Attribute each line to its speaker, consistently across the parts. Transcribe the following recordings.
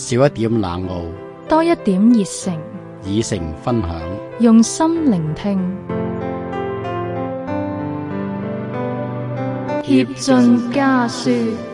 Speaker 1: 少一點冷傲，
Speaker 2: 多一點熱誠，
Speaker 1: 以誠分享，
Speaker 2: 用心聆聽，協進家書。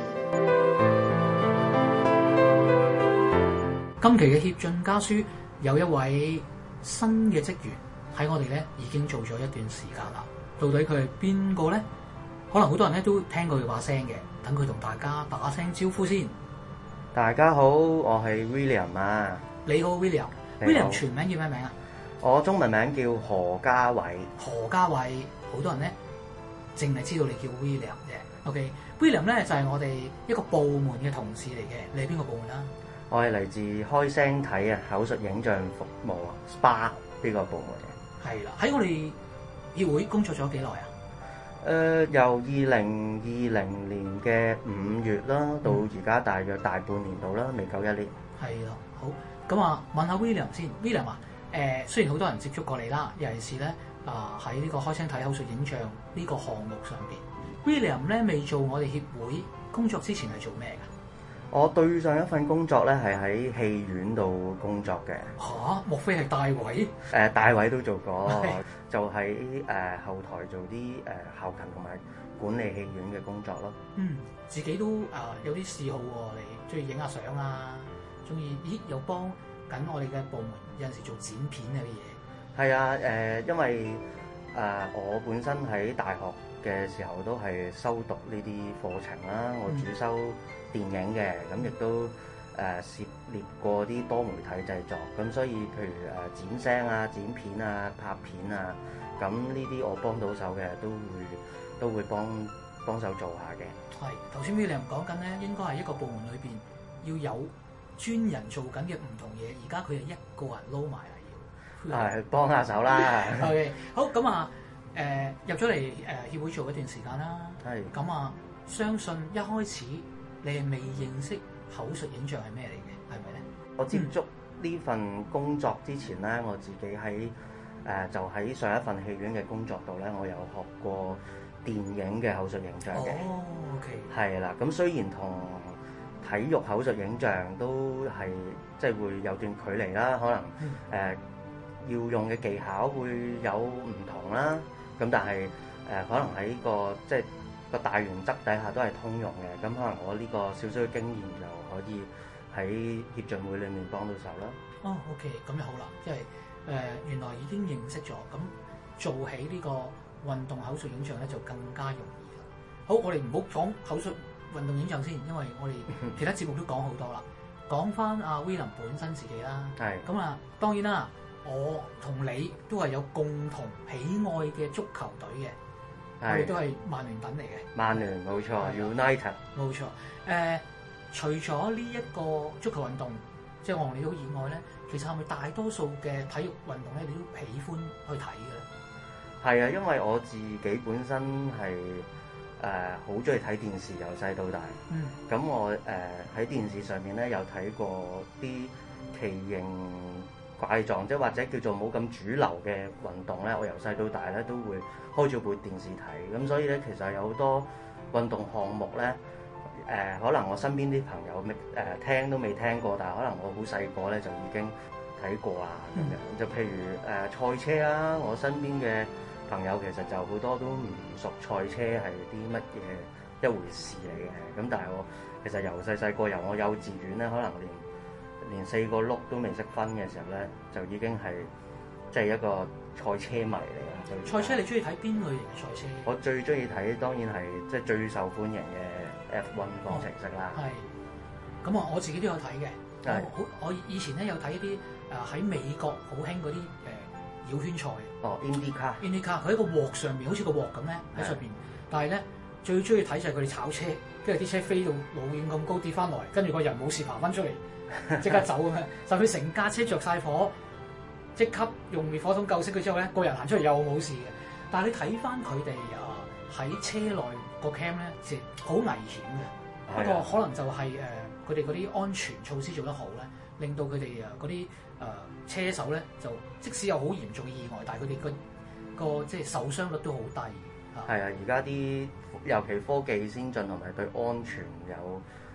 Speaker 3: 今期嘅協進家書有一位新嘅職員喺我哋咧已經做咗一段時間啦。到底佢係邊個咧？可能好多人咧都聽過佢把聲嘅，等佢同大家打聲招呼先。
Speaker 4: 大家好，我係 William 啊。
Speaker 3: 你好 William。William 全名叫咩名啊？
Speaker 4: 我中文名叫何家偉。
Speaker 3: 何家偉，好多人咧淨係知道你叫 William 啫。OK，William 咧就係我哋一個部門嘅同事嚟嘅。你係邊個部門啊？
Speaker 4: 我係嚟自開聲體啊，口述影像服務啊 SPA 呢個部門嘅。
Speaker 3: 係啦，喺我哋協會工作咗幾耐啊？
Speaker 4: 由2020年嘅5月啦，到而家大約大半年度啦，未夠1年。
Speaker 3: 係啦，好咁啊，問下 William 先。William 啊，雖然好多人接觸過你啦，尤其是咧喺呢個開聲體口述影像呢個項目上邊，William 咧未做我哋協會工作之前係做咩㗎？
Speaker 4: 我對上一份工作咧係喺戲院度工作嘅。
Speaker 3: 嚇，莫非係大位？
Speaker 4: 大位都做過，就喺後台做啲後勤同埋管理戲院嘅工作咯。
Speaker 3: 自己都有啲嗜好喎，你中意影下相啊，中意又幫緊我哋嘅部門有陣時做剪片嗰啲嘢。
Speaker 4: 係啊，因為我本身喺大學嘅時候都係修讀呢啲課程啦，我主修電影嘅，咁亦都涉獵過啲多媒體製作，咁所以譬如剪聲啊、剪片啊、拍片啊，咁呢啲我幫到手嘅都會幫手做下嘅。
Speaker 3: 係頭先 William 講緊咧，應該係一個部門裏邊要有專人做緊嘅唔同嘢，而家佢係一個人撈埋嚟要，
Speaker 4: 係幫下手啦。
Speaker 3: OK， 好咁啊，入咗嚟協會做一段時間啦。
Speaker 4: 係咁
Speaker 3: 啊，相信一開始你係未認識口述影像係咩嚟嘅，係咪咧？
Speaker 4: 我接觸呢份工作之前咧，我自己喺就喺上一份戲院嘅工作度咧，我有學過電影嘅口述影像嘅。
Speaker 3: 哦 ，OK。係
Speaker 4: 啦，咁雖然同體育口述影像都係即係會有段距離啦，可能要用嘅技巧會有唔同啦。咁但係可能喺個即係個大原則底下都係通用嘅。咁可能我呢個少少嘅經驗就可以喺協進會裏面幫到手啦。
Speaker 3: 哦 ，OK， 咁就好啦，即係原來已經認識咗，咁做起呢個運動口述影像咧就更加容易啦。好，我哋唔好講口述運動影像先，因為我哋其他節目都講好多啦。講翻阿 William 本身自己啦，
Speaker 4: 係咁
Speaker 3: 啊，當然啦，我同你都係有共同喜愛嘅足球隊嘅，我哋都係曼聯粉嚟嘅。
Speaker 4: 曼聯冇錯 ，United
Speaker 3: 冇錯。除咗呢一個足球運動，即係我同你都以外咧，其實係咪大多數嘅體育運動咧，你都喜歡去睇嘅咧？
Speaker 4: 係啊，因為我自己本身係好中意睇電視，由細到大。咁我喺電視上面咧有睇過啲奇形怪狀，即係或者叫做冇咁主流嘅運動咧，我由細到大咧都會開住部電視睇。咁所以咧，其實有好多運動項目咧。可能我身邊啲朋友聽都未聽過，但係可能我好細個咧就已經睇過啊咁樣。就譬如賽車啊，我身邊嘅朋友其實就好多都唔熟賽車係啲乜嘢一回事嚟嘅。咁但係我其實由細個由我幼稚園咧，可能連4個轆都未識分嘅時候咧，就已經係即係一個賽車迷嚟嘅。
Speaker 3: 賽車你中意睇邊類型嘅賽車？
Speaker 4: 我最中意睇當然係即係最受歡迎嘅F1 方程式啦。
Speaker 3: 係，咁我自己都有睇嘅。我以前咧有睇一啲喺美國好興嗰啲繞圈賽。IndyCar 佢喺個鑊上面，好似個鑊咁咧喺上邊。但係咧最中意睇就係佢哋炒車，跟住啲車飛到老遠咁高跌翻來，跟住個人冇事爬翻出嚟，即刻走咁樣。就佢成架車着晒火，即刻用滅火筒救熄佢之後咧，個人行出嚟又冇事嘅。但係你睇翻佢哋喺車內個 cam 咧，其實好危險嘅。不過可能就係佢哋嗰啲安全措施做得好咧，令到佢哋嗰啲車手咧，就即使有好嚴重嘅意外，但係佢哋個即係受傷率都好低。
Speaker 4: 係啊，而家啲尤其科技先進同埋對安全有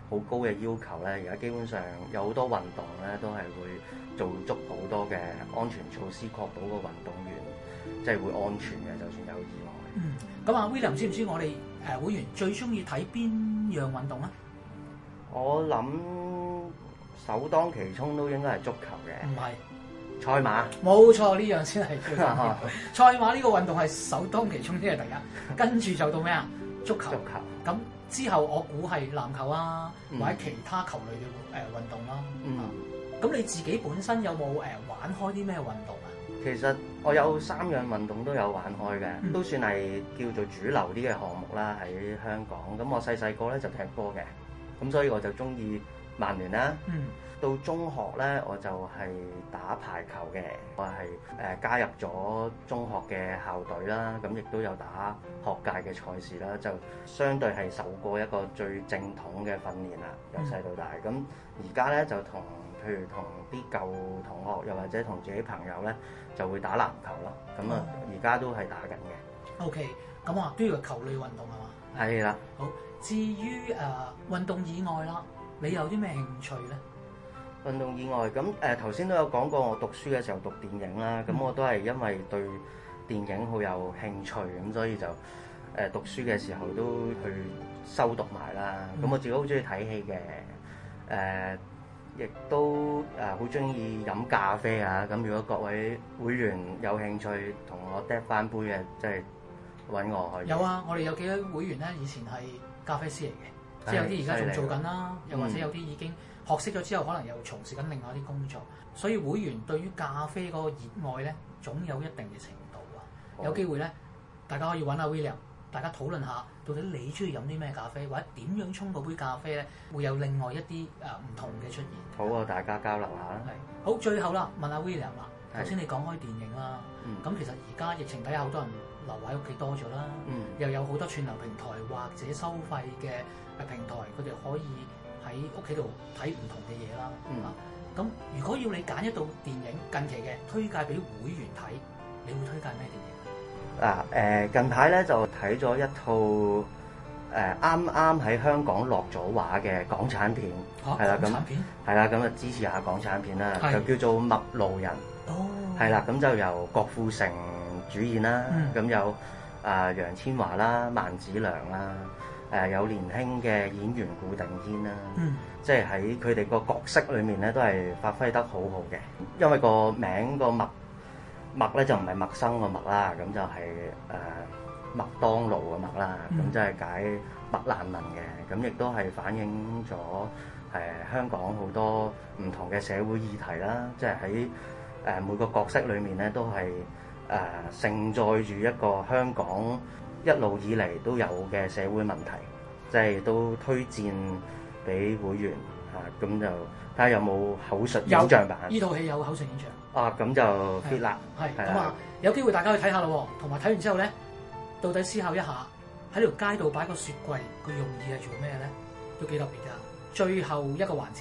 Speaker 4: 好高嘅要求咧，而家基本上有好多運動咧都係會做足好多嘅安全措施，確保個運動員即係會安全嘅，就算有意外。
Speaker 3: 咁啊 William 知唔知我哋會員最中意睇邊樣運動咧？
Speaker 4: 我諗首當其衝都應該係足球嘅。
Speaker 3: 唔係。
Speaker 4: 賽馬，
Speaker 3: 冇錯，呢樣先係最重要。賽馬呢個運動係首當其衝先係第一，跟住就到咩啊？足球。咁之後我估係籃球啊，或者其他球類嘅運動啦。咁你自己本身有冇玩開啲咩運動啊？
Speaker 4: 其實我有3樣運動都有玩開嘅，都算係叫做主流啲嘅項目啦喺香港。咁我細個咧就踢波嘅，咁所以我就中意曼聯啦。到中學咧，我就係打排球嘅，我係加入咗中學嘅校隊啦，咁亦都有打學界嘅賽事啦，就相對係受過一個最正統嘅訓練啦，由細到大。咁而家咧就譬如同啲舊同學，又或者同自己朋友咧，就會打籃球咯。咁啊，而家都係打緊嘅。
Speaker 3: OK，咁啊都要球類運動係嘛？
Speaker 4: 係啦。
Speaker 3: 好，至於運動以外啦，你有啲咩興趣咧？
Speaker 4: 運動以外，咁頭先都有講過，我讀書嘅時候讀電影啦，咁我都係因為對電影好有興趣，咁所以就讀書嘅時候都去修讀埋啦。咁我自己好中意睇戲嘅，亦都好中意飲咖啡啊。咁如果各位會員有興趣同我嗒翻杯嘅，即係揾我可以。有
Speaker 3: 啊，我哋有幾位會員咧，以前係咖啡師嚟嘅，即係有啲而家仲做緊啦，又或者有啲已經學識咗之後，可能又從事緊另外一啲工作，所以會員對於咖啡嗰個熱愛咧，總有一定嘅程度啊。有機會咧，大家可以揾阿 William，大家討論下，到底你中意飲啲咩咖啡，或者點樣沖嗰杯咖啡咧，會有另外一啲唔同嘅出現。
Speaker 4: 好啊，大家交流下啦。
Speaker 3: 係好，最後啦，問阿 William 啦，頭先你講開電影啦，咁其實而家疫情底下好多人留喺屋企多咗啦，又有好多串流平台或者收費嘅平台，佢哋可以喺屋企度睇唔同嘅嘢啦。咁如果要你揀一套電影近期嘅推介俾會員睇，你會推介咩電影？
Speaker 4: 近排咧就睇咗一套啱啱喺香港落咗畫嘅港產片，係啦，咁係啦，咁就支持下港產片啦，就叫做《麥路人》。係啦，咁就由郭富城主演啦，咁有楊千嬅啦、萬梓良啦，有年輕嘅演員顧定軒啦，即係喺佢哋個角色裏面咧都係發揮得好好嘅。因為個名個麥咧就唔係陌生個麥啦，咁就係麥當勞個麥啦，咁即係解麥難民嘅。咁亦都係反映咗香港好多唔同嘅社會議題啦，即係喺每個角色裏面咧都係承載住一個香港一路以嚟都有嘅社會問題，即係都推薦俾會員嚇，咁就睇下有冇口述影像版。
Speaker 3: 呢套戲有口述影像。
Speaker 4: 咁就 fit 啦。
Speaker 3: 係咁有機會大家去睇下咯，同埋睇完之後咧，到底思考一下喺條街度擺個雪櫃個用意係做咩咧？都幾特別㗎。最後一個環節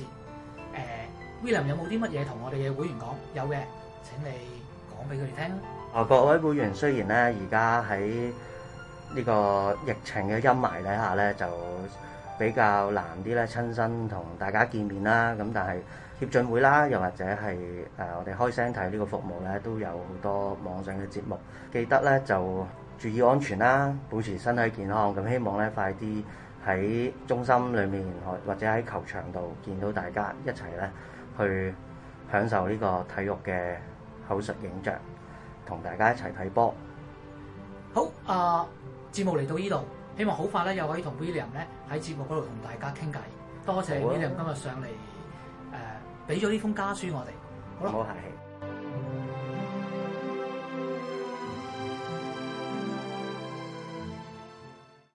Speaker 3: ，William 有冇啲乜嘢同我哋嘅會員講？有嘅，請你講俾佢哋聽啦。
Speaker 4: 各位會員，雖然咧而家喺呢個疫情嘅陰霾底下咧，就比較難啲咧親身同大家見面啦。咁但係協進會啦，又或者係我哋開聲睇呢個服務咧，都有好多網上嘅節目。記得咧就注意安全啦，保持身體健康。咁希望咧快啲喺中心裏面或者喺球場度見到大家一齊咧去享受呢個體育嘅口述影像，同大家一齊睇波。
Speaker 3: 好，節目嚟到呢度，希望好快咧又可以同 William 咧喺節目嗰度同大家傾偈。多謝 William 今日上嚟俾咗呢封家書我哋。好啦，
Speaker 4: 唔好客氣。